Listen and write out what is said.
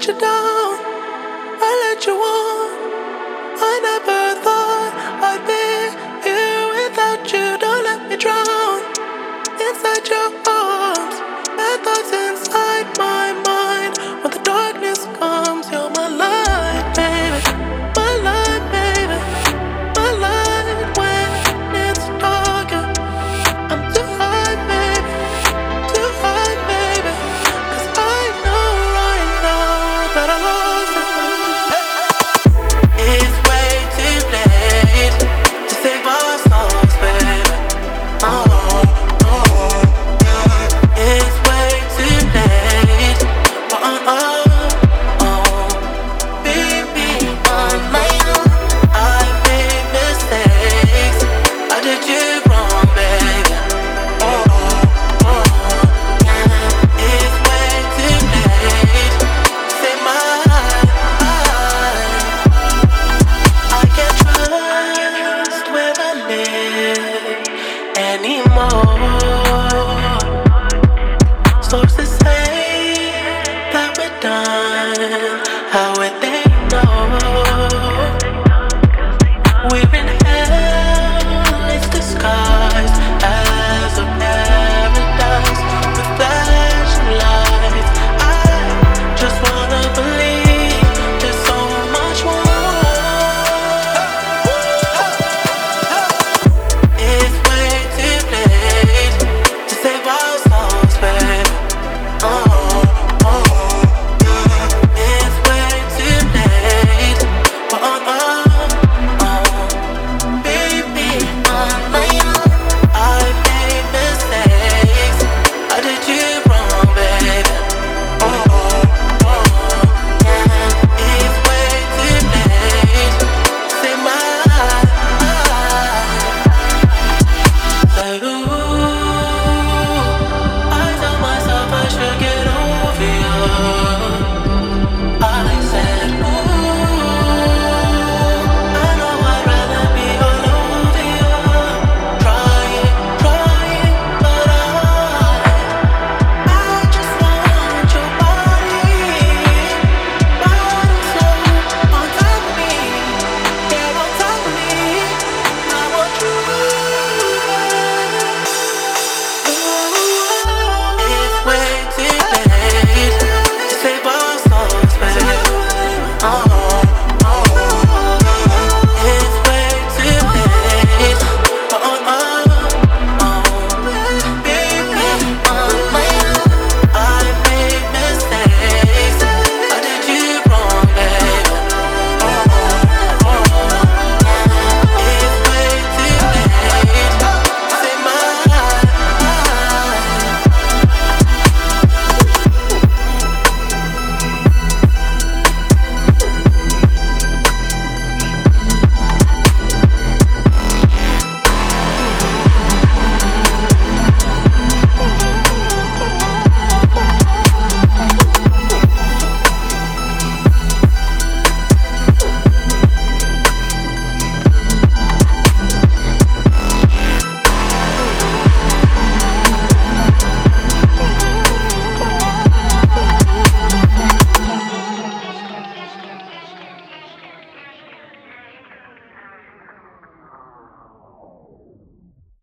let you down, I let you on. I never thought I'd be here without you. Don't let me drown inside your arms. Bad thoughts inside my mind. When the darkness comes, you're my light, baby. My light, baby. My light when it's darker. I'm too high, baby. Too high, baby. 'Cause I know right now that I lost it. It's way too late to save our souls, baby. Oh, oh, yeah. It's way too late. Oh, oh, oh. Baby, on my own, I made mistakes. I did you wrong, baby. Oh, oh, yeah. It's way too late to save my life. I can't trust where I live anymore.